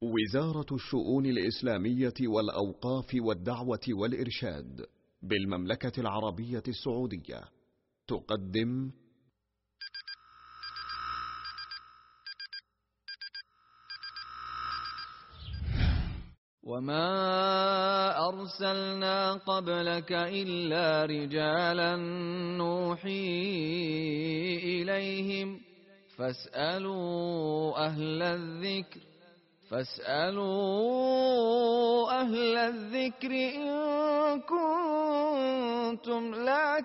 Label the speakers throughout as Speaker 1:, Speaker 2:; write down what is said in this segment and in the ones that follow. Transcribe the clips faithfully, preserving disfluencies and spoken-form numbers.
Speaker 1: وزارة الشؤون الإسلامية والأوقاف والدعوة والإرشاد بالمملكة العربية السعودية تقدم
Speaker 2: وما أرسلنا قبلك إلا رجالا نوحي إليهم فاسألوا أهل الذكر فاسألوا أهل الذكر إن كنتم لا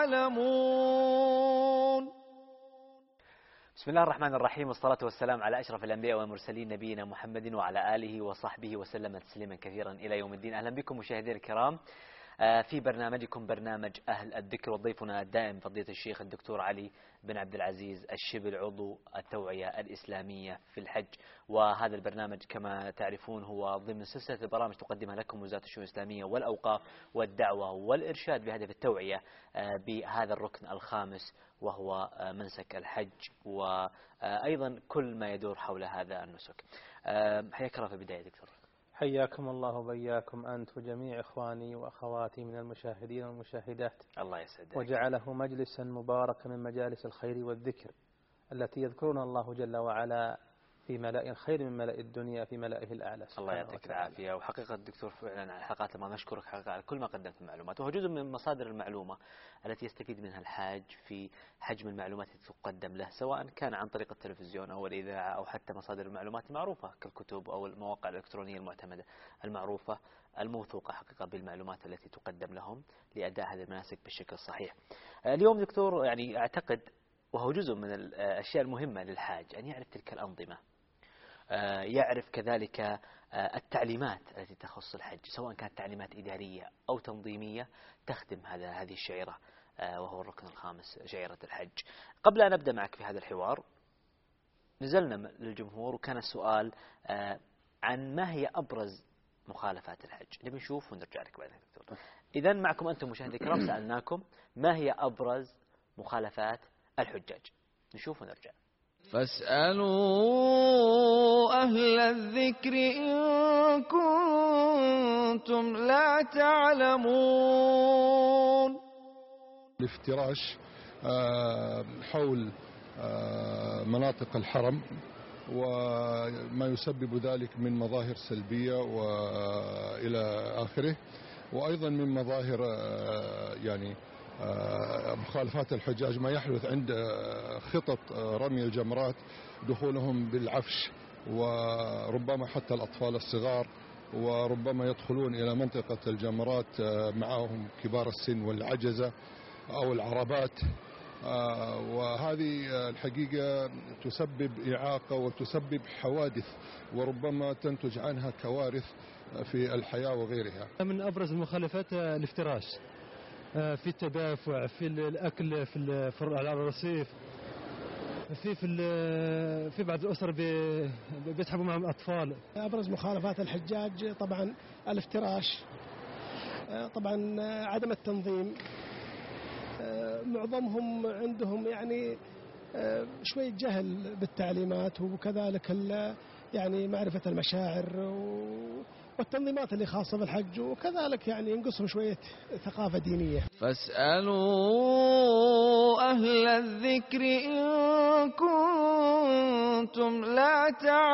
Speaker 2: تعلمون.
Speaker 3: بسم الله الرحمن الرحيم، والصلاة والسلام على أشرف الأنبياء والمرسلين نبينا محمد وعلى آله وصحبه وسلم تسليما كثيرا إلى يوم الدين. أهلا بكم مشاهدينا الكرام في برنامجكم برنامج أهل الذكر، وضيفنا الدائم فضيلة الشيخ الدكتور علي بن عبد العزيز الشبل، عضو التوعية الإسلامية في الحج. وهذا البرنامج كما تعرفون هو ضمن سلسلة البرامج تقدمها لكم وزارة الشؤون الإسلامية والأوقاف والدعوة والإرشاد بهدف التوعية بهذا الركن الخامس وهو منسك الحج، وأيضا كل ما يدور حول هذا النسك. حياك الله في البداية دكتور.
Speaker 4: حياكم الله وبياكم أنت وجميع إخواني وأخواتي من المشاهدين والمشاهدات،
Speaker 3: الله يسعدك،
Speaker 4: وجعله مجلسا مباركا من مجالس الخير والذكر التي يذكرون الله جل وعلا في ملأ خير من ملأ الدنيا في ملائه الأعلى.
Speaker 3: الله يعطيك العافية. وحقيقة الدكتور فعلا على الحلقات ما نشكرك حقيقة على كل ما قدمت من معلومات، وهو جزء من مصادر المعلومة التي يستفيد منها الحاج في حجم المعلومات التي تقدم له، سواء كان عن طريق التلفزيون أو الإذاعة أو حتى مصادر المعلومات المعروفة كالكتب أو المواقع الإلكترونية المعتمدة المعروفة الموثوقة حقيقة بالمعلومات التي تقدم لهم لأداء هذه المناسك بالشكل الصحيح. اليوم دكتور يعني أعتقد وهو جزء من الأشياء المهمة للحاج أن يعرف تلك الأنظمة، يعرف كذلك التعليمات التي تخص الحج، سواء كانت تعليمات إدارية أو تنظيمية تخدم هذا هذه الشعيرة وهو الركن الخامس شعيرة الحج. قبل أن نبدأ معك في هذا الحوار نزلنا للجمهور وكان السؤال عن ما هي أبرز مخالفات الحج. نبي نشوف ونرجع لك بعدين دكتور. إذا معكم أنتم مشاهدي الكرام سألناكم ما هي أبرز مخالفات الحجاج، نشوف ونرجع.
Speaker 2: فاسألوا أهل الذكر إن كنتم لا تعلمون.
Speaker 5: الافتراش حول مناطق الحرم وما يسبب ذلك من مظاهر سلبية وإلى آخره، وأيضا من مظاهر يعني مخالفات الحجاج ما يحدث عند خطط رمي الجمرات، دخولهم بالعفش وربما حتى الأطفال الصغار، وربما يدخلون إلى منطقة الجمرات معهم كبار السن والعجزة أو العربات، وهذه الحقيقة تسبب إعاقة وتسبب حوادث وربما تنتج عنها كوارث في الحياة وغيرها.
Speaker 6: من أبرز المخالفات الافتراش في التدافع، في الأكل في على الرصيف، في في في بعض الأسر بيسحبوا معهم الأطفال.
Speaker 7: أبرز مخالفات الحجاج طبعا الافتراش، طبعا عدم التنظيم، معظمهم عندهم يعني شوية جهل بالتعليمات، وكذلك يعني معرفة المشاعر والتنظيمات اللي خاصة بالحج، وكذلك يعني ينقصهم شوية ثقافة دينية.
Speaker 2: فاسألوا أهل الذكر إن كنتم لا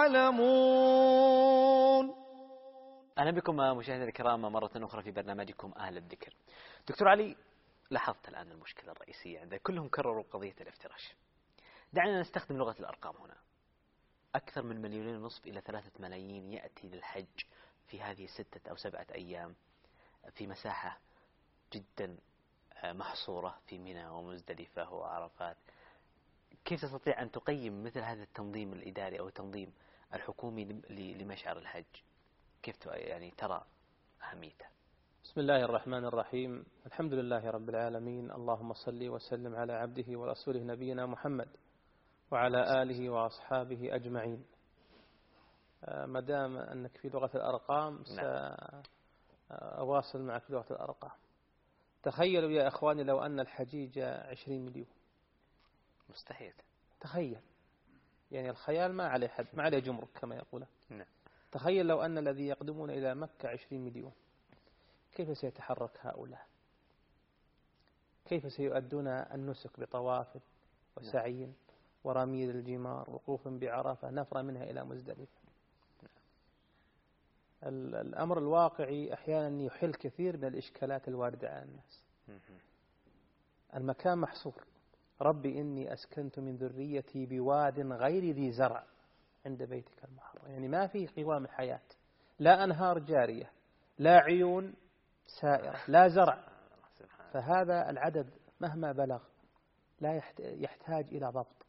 Speaker 2: تعلمون.
Speaker 3: أهلا بكم مشاهدينا الكرام مرة أخرى في برنامجكم أهل الذكر. دكتور علي، لاحظت الآن المشكلة الرئيسية عند كلهم كرروا قضية الافتراش. دعنا نستخدم لغة الأرقام هنا. أكثر من مليونين ونصف إلى ثلاثة ملايين يأتي للحج في هذه ستة أو سبعة أيام في مساحة جدا محصورة في منى ومزدلفة وعرفات. كيف تستطيع أن تقيم مثل هذا التنظيم الإداري أو التنظيم الحكومي لمشعر الحج؟ كيف يعني ترى أهميته؟
Speaker 4: بسم الله الرحمن الرحيم، الحمد لله رب العالمين، اللهم صل وسلم على عبده ورسوله نبينا محمد وعلى آله وأصحابه أجمعين. ما دام أنك في لغة الأرقام سأواصل معك في لغة الأرقام. تخيلوا يا أخواني لو أن الحجيج عشرين مليون.
Speaker 3: مستحيل.
Speaker 4: تخيل، يعني الخيال ما عليه حد، ما عليه جمرك كما يقولون.
Speaker 3: نعم.
Speaker 4: تخيل لو أن الذي يقدمون إلى مكة عشرين مليون، كيف سيتحرك هؤلاء؟ كيف سيؤدون النسك بطواف وسعي ورمي الجمار وقوف بعرفة نفر منها إلى مزدلفة؟ الأمر الواقعي أحيانا يحل كثير من الإشكالات الواردة على الناس. المكان محصور. ربي إني أسكنت من ذريتي بواد غير ذي زرع عند بيتك المحرم، يعني ما فيه قوام الحياة، لا أنهار جارية، لا عيون سائرة، لا زرع. فهذا العدد مهما بلغ لا يحتاج إلى ضبط.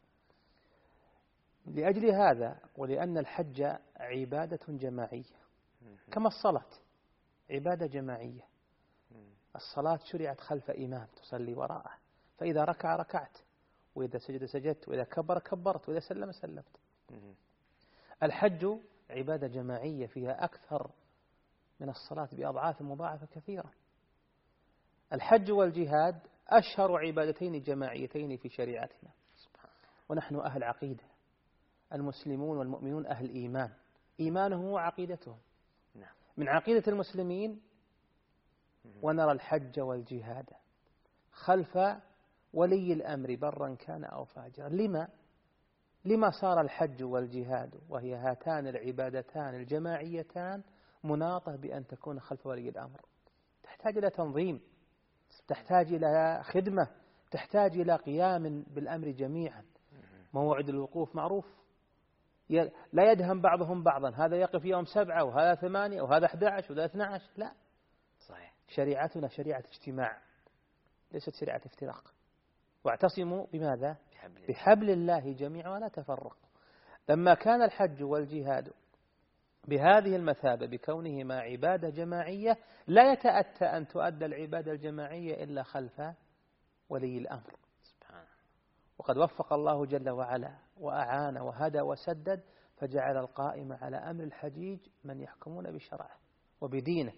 Speaker 4: لأجل هذا ولأن الحج عبادة جماعية كما الصلاة عبادة جماعية، الصلاة شرعت خلف إمام تصلي وراءه، فإذا ركع ركعت، وإذا سجد سجدت، وإذا كبر كبرت، وإذا سلم سلمت. الحج عبادة جماعية فيها أكثر من الصلاة بأضعاف مضاعفة كثيرة. الحج والجهاد أشهر عبادتين جماعيتين في شريعتنا، ونحن أهل عقيدة. المسلمون والمؤمنون أهل إيمان، إيمانهم وعقيدتهم. من عقيدة المسلمين ونرى الحج والجهاد خلف ولي الأمر برا كان أو فاجرا. لما؟ لما صار الحج والجهاد وهي هاتان العبادتان الجماعيتان مناطة بأن تكون خلف ولي الأمر؟ تحتاج إلى تنظيم، تحتاج إلى خدمة، تحتاج إلى قيام بالأمر جميعا. موعد الوقوف معروف، لا يدهم بعضهم بعضا، هذا يقف يوم سبعة وهذا ثمانية وهذا أحد عشر وهذا اثنى عشر. لا، صحيح. شريعتنا شريعة اجتماع ليست شريعة افتراق. واعتصموا بماذا؟ بحبل, بحبل الله جميعا ولا تفرقوا. لما كان الحج والجهاد بهذه المثابة بكونهما عبادة جماعية، لا يتأتى أن تؤدى العبادة الجماعية إلا خلف ولي الأمر. وقد وفق الله جل وعلا وأعان وهدى وسدد، فجعل القائم على أمر الحجيج من يحكمون بشرعه وبدينه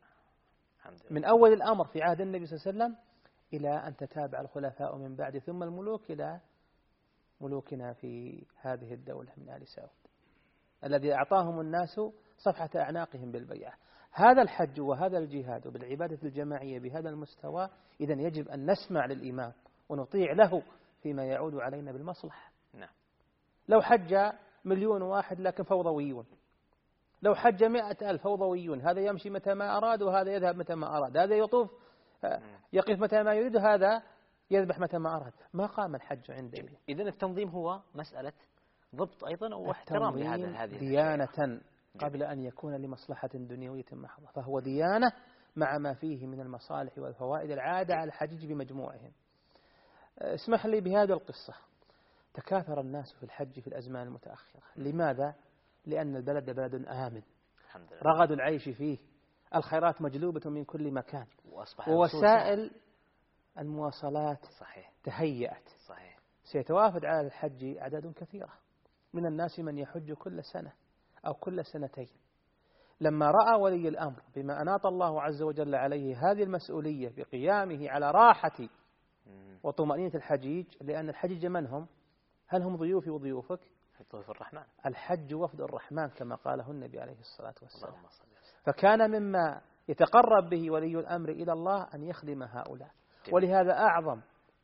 Speaker 4: من أول الأمر في عهد النبي صلى الله عليه وسلم إلى أن تتابع الخلفاء من بعد، ثم الملوك إلى ملوكنا في هذه الدولة من آل سعود الذي أعطاهم الناس صفحة أعناقهم بالبيعة. هذا الحج وهذا الجهاد بالعبادة الجماعية بهذا المستوى، إذن يجب أن نسمع للإمام ونطيع له فيما يعود علينا بالمصلحة. نعم. لو حج مليون واحد لكن فوضويون، لو حج مئة ألف فوضويون، هذا يمشي متى ما أراد وهذا يذهب متى ما أراد، هذا يطوف يقف متى ما يريد وهذا يذبح متى ما أراد، ما قام الحج عندنا.
Speaker 3: إذن التنظيم هو مسألة ضبط أيضا واحترام لهذا هذه
Speaker 4: ديانة قبل أن يكون لمصلحة دنيوية محضة، فهو ديانة مع ما فيه من المصالح والفوائد العادة على الحجيج بمجموعهم. اسمح لي بهذه القصة. تكاثر الناس في الحج في الأزمان المتأخرة. لماذا؟ لأن البلد بلد آمن، رغد العيش فيه، الخيرات مجلوبة من كل مكان، ووسائل المواصلات صحيح. تهيأت صحيح. سيتوافد على الحج أعداد كثيرة من الناس من يحج كل سنة أو كل سنتين. لما رأى ولي الأمر بما أناط الله عز وجل عليه هذه المسؤولية بقيامه على راحة وطمأنينة الحجيج، لأن الحجيج من هم؟ هل هم ضيوفي وضيوفك؟
Speaker 3: ضيوف الرحمن.
Speaker 4: الحج وفد الرحمن كما قاله النبي عليه الصلاة والسلام. فكان مما يتقرب به ولي الأمر إلى الله أن يخدم هؤلاء. ولهذا أعظم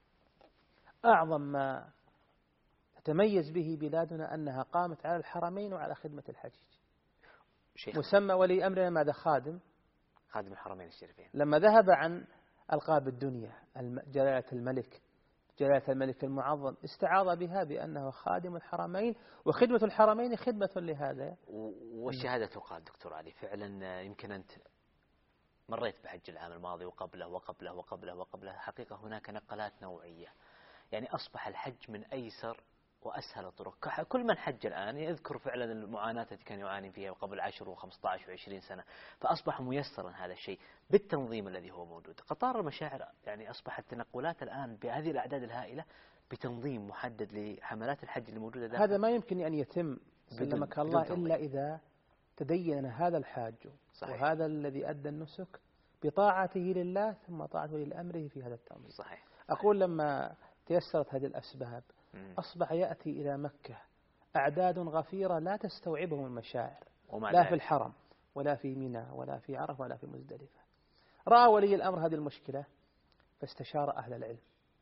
Speaker 4: أعظم ما تتميز به بلادنا أنها قامت على الحرمين وعلى خدمة الحجيج. مسمى ولي أمرنا ماذا؟ خادم
Speaker 3: خادم الحرمين الشريفين.
Speaker 4: لما ذهب عن ألقاب الدنيا جلالة الملك، جلالة الملك المعظم، استعاض بها بأنه خادم الحرمين، وخدمة الحرمين خدمة لهذا.
Speaker 3: والشهادة تقال دكتور علي فعلا. يمكن أنت مريت بحج العام الماضي وقبله وقبله وقبله وقبله، حقيقة هناك نقلات نوعية. يعني أصبح الحج من أيسر وأسهل الطرق. كل من حج الآن يذكر فعلا المعاناة التي كان يعاني فيها قبل عشر وخمسة عشر وعشرين سنة، فأصبح ميسرا هذا الشيء بالتنظيم الذي هو موجود. قطار المشاعر يعني أصبحت تنقلات الآن بهذه الأعداد الهائلة بتنظيم محدد لحملات الحج الموجودة داخل.
Speaker 4: هذا ما يمكن أن يتم سلمك الله إلا إذا تدين هذا الحاج صحيح. وهذا الذي أدى النسك بطاعته لله ثم طاعته لأمره في هذا التنظيم. صحيح. أقول لما تيسرت هذه الأسباب أصبح يأتي إلى مكة أعداد غفيرة لا تستوعبهم المشاعر لا في الحرم ولا في منى ولا في عرفة ولا في مزدلفة. رأى ولي الأمر هذه المشكلة فاستشار أهل العلم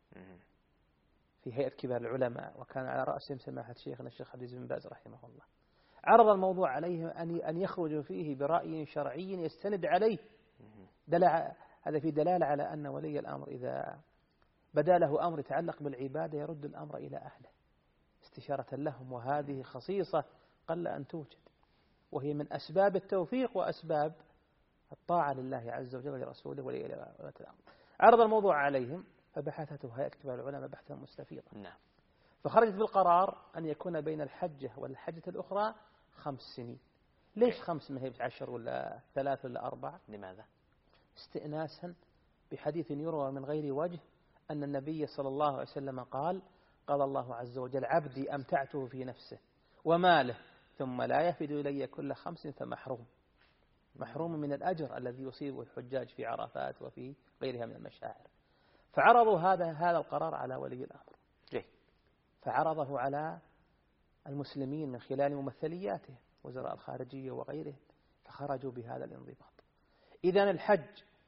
Speaker 4: في هيئة كبار العلماء، وكان على رأسهم سماحة شيخنا الشيخ عبد العزيز بن باز رحمه الله. عرض الموضوع عليهم أن يخرجوا فيه برأي شرعي يستند عليه. دلع هذا في دلالة على أن ولي الأمر إذا بدا له أمر يتعلق بالعبادة يرد الأمر إلى أهله استشارة لهم، وهذه خصيصة قل أن توجد، وهي من أسباب التوفيق وأسباب الطاعة لله عز وجل ولرسوله ولي الأمر. عرض الموضوع عليهم فبحثته هيئة كبار العلماء بحثا مستفيضا.
Speaker 3: نعم.
Speaker 4: فخرجت بالقرار أن يكون بين الحجة والحجة الأخرى خمس سنين. ليش خمس؟ ما هي عشر ولا ثلاث ولا أربع؟
Speaker 3: لماذا؟
Speaker 4: استئناسا بحديث يروى من غير وجه أن النبي صلى الله عليه وسلم قال قال الله عز وجل عبدي أمتعته في نفسه وماله ثم لا يفد إلي كل خمس فمحروم، محروم من الأجر الذي يصيبه الحجاج في عرفات وفي غيرها من المشاعر. فعرضوا هذا هذا القرار على ولي الأمر،
Speaker 3: جي.
Speaker 4: فعرضه على المسلمين من خلال ممثلياته وزراء الخارجية وغيره، فخرجوا بهذا الانضباط. إذن الحج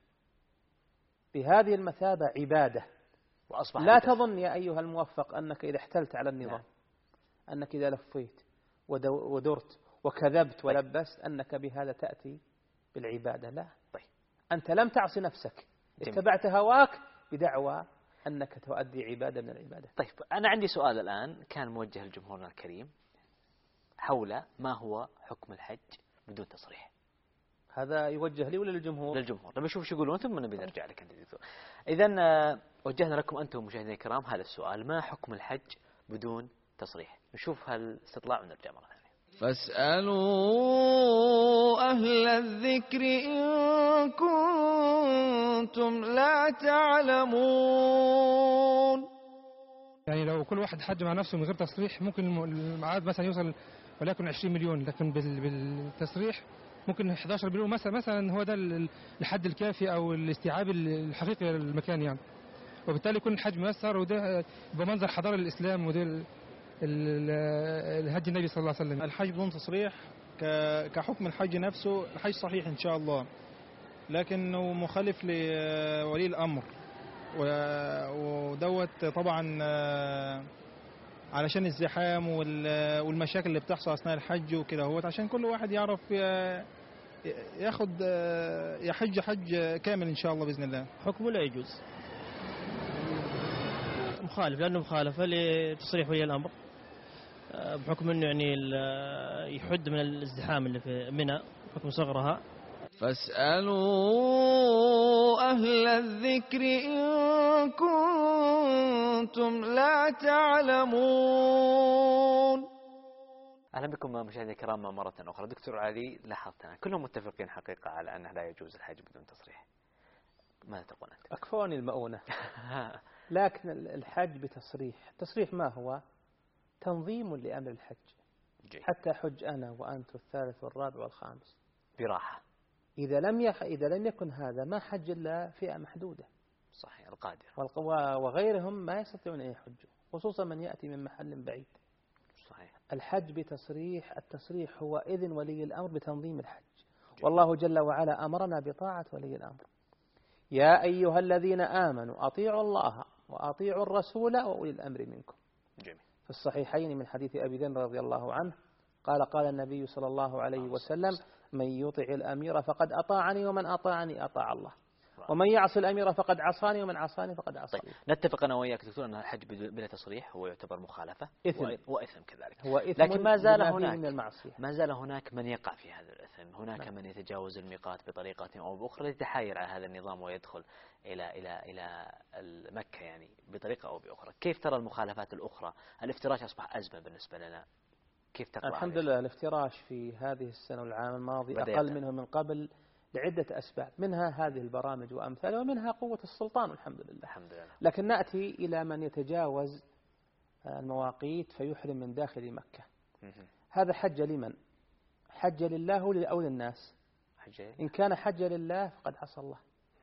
Speaker 4: بهذه المثابة عبادة،
Speaker 3: وأصبح
Speaker 4: لا
Speaker 3: بتف...
Speaker 4: تظن يا أيها الموفق أنك إذا احتلت على النظام نعم. أنك إذا لفيت ودرت وكذبت ولبست أنك بهذا تأتي بالعبادة. لا،
Speaker 3: طيب.
Speaker 4: أنت لم تعصي نفسك، اتبعت هواك بدعوى أنك تؤدي عبادة من العبادة.
Speaker 3: طيب، أنا عندي سؤال الآن كان موجه لجمهورنا الكريم حول ما هو حكم الحج بدون تصريح.
Speaker 4: هذا يوجه لي ولا للجمهور؟
Speaker 3: للجمهور. نبي نشوف شو يقولون ثم نبي نرجع لك أنت دكتور. إذن وجهنا لكم أنتم مشاهدينا الكرام هذا السؤال: ما حكم الحج بدون تصريح؟ نشوف هالاستطلاع ونرجع مرة ثانية.
Speaker 2: فاسألوا أهل الذكر إن كنتم لا تعلمون.
Speaker 6: يعني لو كل واحد حج مع نفسه من غير تصريح ممكن المعاد مثلا يوصل ولكن عشرين مليون، لكن بالتصريح ممكن أحد عشر مليون مثلا. مثلا هو ده الحد الكافي أو الاستيعاب الحقيقي للمكان يعني، وبالتالي يكون الحج ميسر، وده بمنظر حضارة الإسلام وده الهدي النبي صلى الله عليه وسلم.
Speaker 8: الحج بدون تصريح كحكم الحج نفسه الحج صحيح إن شاء الله، لكنه مخالف لولي الأمر، ودوت طبعا علشان الزحام والمشاكل اللي بتحصل أثناء الحج وكده، هو عشان كل واحد يعرف ياخد يحج حج كامل إن شاء الله بإذن الله.
Speaker 9: حكمه لا يجوز، مخالف، لأنه مخالفة لتصريح ولي الأمر بحكم أنه يعني يحد من الازدحام اللي في منى بحكم صغرها.
Speaker 2: فاسألوا أهل الذكر إن كنتم لا تعلمون.
Speaker 3: أهلا بكم مشاهدينا الكرام مرة أخرى. دكتور علي، لاحظت أنا كلهم متفقين حقيقة على أنه لا يجوز الحج بدون تصريح. ماذا تقول أنت؟
Speaker 4: أكفوني المؤونة. لكن الحج بتصريح، التصريح ما هو؟ تنظيم لأمر الحج.
Speaker 3: جي. حتى
Speaker 4: حج أنا وأنت والثالث والرابع والخامس
Speaker 3: براحة.
Speaker 4: إذا لم يخ... إذا لم يكن هذا ما حج إلا فئة محدودة.
Speaker 3: صحيح، القادر
Speaker 4: والقوى وغيرهم ما يستطيعون أن يحجوا، خصوصا من يأتي من محل بعيد.
Speaker 3: صحيح.
Speaker 4: الحج بتصريح، التصريح هو إذن ولي الأمر بتنظيم الحج. جي. والله جل وعلا أمرنا بطاعة ولي الأمر. يا أيها الذين آمنوا أطيعوا الله وأطيعوا الرسول وأولي الأمر منكم.
Speaker 3: جميل.
Speaker 4: في الصحيحين من حديث أبي ذر رضي الله عنه قال قال النبي صلى الله عليه وسلم: من يطع الأمير فقد أطاعني ومن أطاعني أطاع الله، ومن يعصي الأمير فقد عصاني ومن عصاني فقد عصى الله.
Speaker 3: طيب، نتفق أنا وياك دكتور أن الحج بلا تصريح هو يعتبر مخالفة
Speaker 4: إثم،
Speaker 3: وإثم كذلك،
Speaker 4: هو إثم،
Speaker 3: لكن ما زال هناك
Speaker 4: من المعصية.
Speaker 3: ما زال هناك من يقع في هذا الإثم. هناك
Speaker 4: نعم.
Speaker 3: من يتجاوز الميقات بطريقة أو بأخرى، يتحايل على هذا النظام ويدخل إلى إلى إلى مكة يعني بطريقة أو بأخرى. كيف ترى المخالفات الأخرى؟ الافتراش أصبح أزمة بالنسبة لنا، كيف تقرأ؟
Speaker 4: الحمد لله الافتراش في هذه السنة والعام الماضي أقل منه من قبل لعدة أسباب، منها هذه البرامج وأمثالها، ومنها قوة السلطان الحمد لله.
Speaker 3: الحمد لله.
Speaker 4: لكن نأتي إلى من يتجاوز المواقيت فيحرم من داخل مكة. هذا حج لمن؟ حج لله أو للناس؟
Speaker 3: حج.
Speaker 4: إن كان حج لله فقد عصى الله.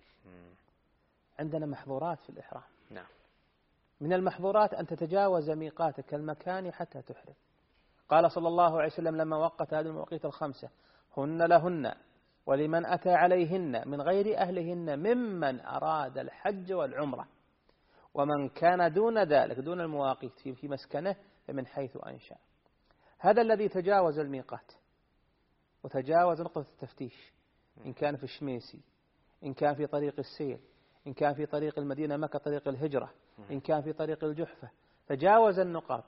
Speaker 4: عندنا محظورات في الإحرام.
Speaker 3: نعم.
Speaker 4: من المحظورات أن تتجاوز ميقاتك المكاني حتى تحرم. قال صلى الله عليه وسلم لما وقت هذه المواقيت الخمسة: هن لهن ولمن أتى عليهن من غير أهلهن ممن أراد الحج والعمرة، ومن كان دون ذلك دون المواقيت في مسكنه فمن حيث أنشأ. هذا الذي تجاوز الميقات وتجاوز نقطة التفتيش، إن كان في الشميسي، إن كان في طريق السير، إن كان في طريق المدينة مكة طريق الهجرة، إن كان في طريق الجحفة، تجاوز النقاط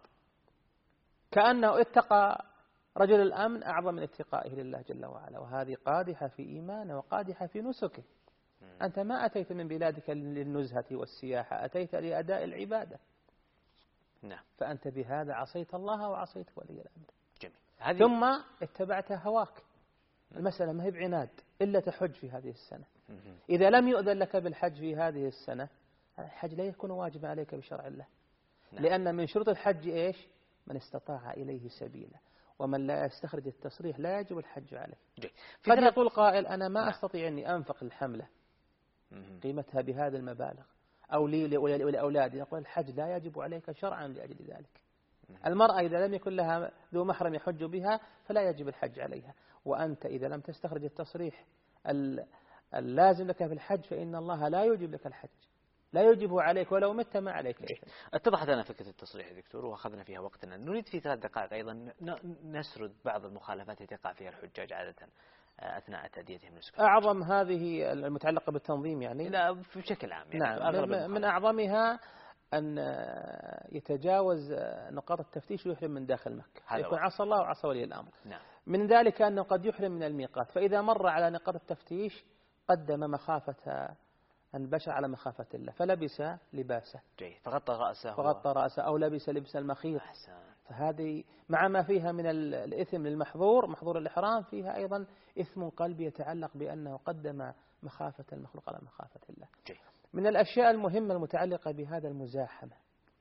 Speaker 4: كأنه اتقى رجل الأمن أعظم من اتقائه لله جل وعلا. وهذه قادحة في إيمانه وقادحة في نسكه. أنت ما أتيت من بلادك للنزهة والسياحة، أتيت لأداء العبادة.
Speaker 3: نعم.
Speaker 4: فأنت بهذا عصيت الله وعصيت ولي الأمر.
Speaker 3: جميل.
Speaker 4: ثم اتبعت هواك. المسألة ما هي بعناد إلا تحج في هذه السنة. إذا لم يؤذن لك بالحج في هذه السنة، الحج لا يكون واجبا عليك بشرع الله. نعم. لأن من شروط الحج إيش؟ من استطاع إليه سبيلا، ومن لا يستخرج التصريح لا يجب الحج عليه. قد يقول قائل: أنا ما أستطيع أني أنفق الحملة قيمتها بهذا المبالغ أو لي ولأولادي. نقول: الحج لا يجب عليك شرعا لأجل ذلك. المرأة إذا لم يكن لها ذو محرم يحج بها فلا يجب الحج عليها. وأنت إذا لم تستخرج التصريح اللازم لك في الحج فإن الله لا يجب لك الحج، لا يجبه عليك ولو مت ما عليك.
Speaker 3: اتضحت لنا فكرة التصريح يا دكتور وأخذنا فيها وقتنا. نريد في ثلاث دقائق أيضا نسرد بعض المخالفات التي يقع فيها الحجاج عادة أثناء تأديتهم نسك.
Speaker 4: أعظم هذه المتعلقة بالتنظيم يعني؟
Speaker 3: لا، بشكل عام يعني.
Speaker 4: نعم. من أعظمها أن يتجاوز نقاط التفتيش ويحرم من داخل مكة، يكون عصى الله وعصى ولي الأمر.
Speaker 3: نعم.
Speaker 4: من ذلك أنه قد يحرم من الميقات، فإذا مر على نقاط التفتيش قدم مخافة البشر على مخافة الله فلبس لباسه.
Speaker 3: جيد. فغطى رأسه
Speaker 4: فغطى رأسه أو لبس لبس المخيط. فهذه مع ما فيها من الإثم للمحظور محظور الإحرام، فيها أيضا إثم قلبي يتعلق بأنه قدم مخافة المخلوق على مخافة الله.
Speaker 3: جيد.
Speaker 4: من الأشياء المهمة المتعلقة بهذا المزاحمة،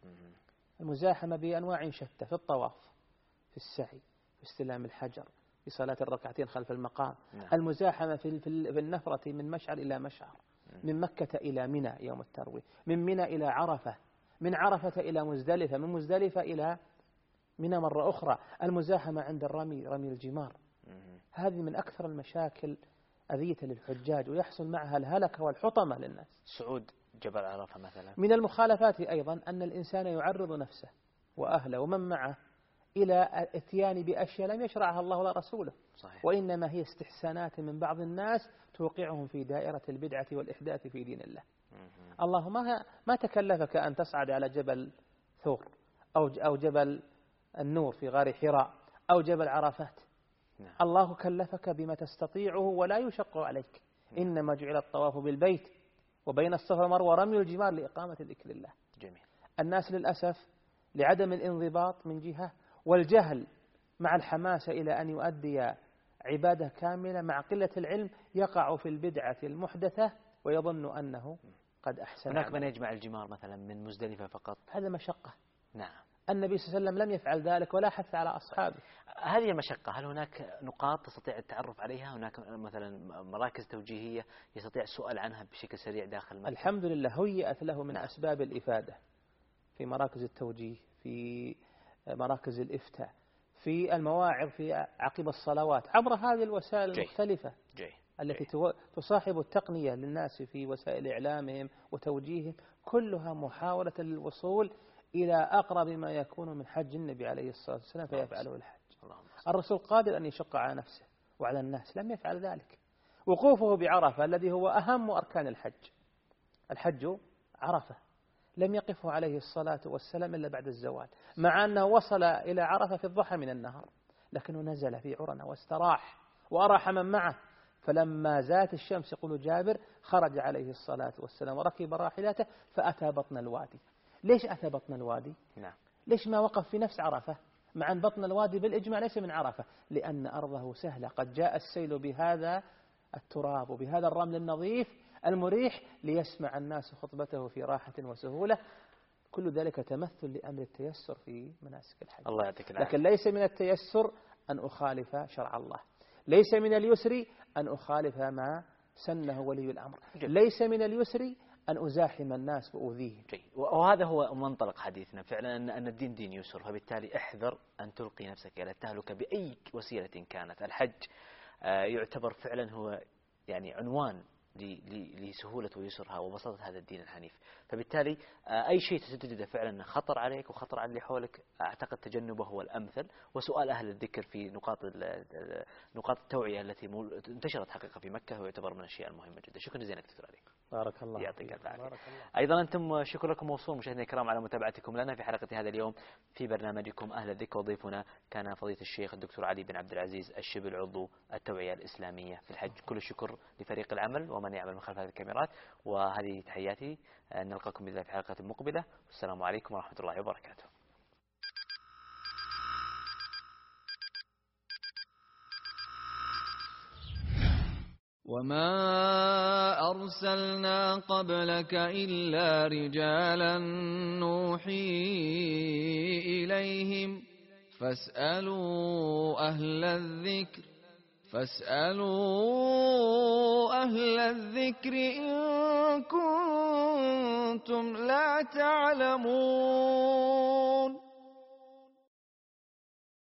Speaker 4: المزاحمة بأنواع شتى: في الطواف، في السعي، في استلام الحجر، في صلاة الركعتين خلف المقام. نعم. المزاحمة في في النفرة من مشعر إلى مشعر، من مكة إلى منى يوم التروية، من منى إلى عرفة، من عرفة إلى مزدلفة، من مزدلفة إلى منى مرة أخرى. المزاحمة عند الرمي، رمي الجمار، هذه من أكثر المشاكل أذية للحجاج ويحصل معها الهلكة والحطمة للناس.
Speaker 3: صعود جبل عرفة مثلا.
Speaker 4: من المخالفات أيضا أن الإنسان يعرض نفسه وأهله ومن معه إلى اتيان بأشياء لم يشرعها الله ولا رسوله. صحيح. وإنما هي استحسانات من بعض الناس توقعهم في دائرة البدعة والإحداث في دين الله. مم. الله ما ما تكلفك أن تصعد على جبل ثور أو أو جبل النور في غار حراء أو جبل عرفات. نعم. الله كلفك بما تستطيعه ولا يشق عليك. نعم. إنما جعل الطواف بالبيت وبين الصفا والمروة رمي الجمار لإقامة ذكر الله.
Speaker 3: جميل.
Speaker 4: الناس للأسف لعدم الانضباط من جهة والجهل مع الحماسة إلى أن يؤدي عبادة كاملة مع قلة العلم يقع في البدعة المحدثة ويظن أنه قد أحسن.
Speaker 3: هناك من يجمع الجمار مثلا من مزدلفة فقط.
Speaker 4: هذا مشقة.
Speaker 3: نعم.
Speaker 4: النبي صلى الله عليه وسلم لم يفعل ذلك ولا حث على أصحابه.
Speaker 3: هذه المشقة هل هناك نقاط تستطيع التعرف عليها؟ هناك مثلا مراكز توجيهية يستطيع السؤال عنها بشكل سريع داخل مكة؟
Speaker 4: الحمد لله هيئت له من نعم. أسباب الإفادة في مراكز التوجيه، في مراكز الإفتاء، في المواعظ، في عقب الصلوات، عبر هذه الوسائل جي. المختلفة جي. التي جي. تصاحب التقنية للناس في وسائل إعلامهم وتوجيههم، كلها محاولة للوصول إلى أقرب ما يكون من حج النبي عليه الصلاة والسلام فيفعله الحج. الرسول قادر أن يشق على نفسه وعلى الناس، لم يفعل ذلك. وقوفه بعرفة الذي هو أهم أركان الحج، الحج عرفة، لم يقفه عليه الصلاة والسلام إلا بعد الزوال، مع أنه وصل إلى عرفة في الضحى من النهار، لكنه نزل في عرنة واستراح وأراح من معه. فلما زالت الشمس يقول جابر خرج عليه الصلاة والسلام وركب راحلته فأتى بطن الوادي. ليش أتى بطن الوادي؟ نعم. ليش ما وقف في نفس عرفة؟ مع أن بطن الوادي بالإجماع ليس من عرفة، لأن أرضه سهلة، قد جاء السيل بهذا التراب وبهذا الرمل النظيف المريح ليسمع الناس خطبته في راحة وسهولة. كل ذلك تمثل لأمر التيسر في مناسك الحج.
Speaker 3: الله يعطيك العافية.
Speaker 4: لكن ليس من التيسر أن أخالف شرع الله، ليس من اليسر أن أخالف ما سنه ولي الأمر، ليس من اليسر
Speaker 10: أن أزاحم الناس وأؤذيهم.
Speaker 3: جيد. وهذا هو منطلق حديثنا فعلا، أن أن الدين دين يسر، فبالتالي احذر أن تلقي نفسك إلى التهلكة بأي وسيلة كانت. الحج يعتبر فعلا هو يعني عنوان لسهولة ويسرها وبساطة هذا الدين الحنيف، فبالتالي أي شيء تجده فعلا خطر عليك وخطر على اللي حولك أعتقد تجنبه هو الأمثل، وسؤال أهل الذكر في نقاط نقاط التوعية التي انتشرت حقيقة في مكة هو يعتبر من الأشياء المهمة جدا. شكرا جزيلا دكتور علي.
Speaker 10: بارك الله
Speaker 3: يعطيك العافية. أيضا أنتم شكر لكم موصول مشاهدينا الكرام على متابعتكم لنا في حلقة هذا اليوم في برنامجكم أهل الذكر، وضيفنا كان فضيلة الشيخ الدكتور علي بن عبد العزيز الشبل عضو التوعية الإسلامية في الحج. كل الشكر لفريق العمل ومن يعمل من خلف هذه الكاميرات، وهذه تحياتي، نلقاكم بإذن الله في حلقة مقبلة، والسلام عليكم ورحمة الله وبركاته.
Speaker 2: وما أرسلنا قبلك إلا رجالا نوحي إليهم فاسألوا أهل الذكر فاسألوا أهل الذكر إن كنتم لا تعلمون.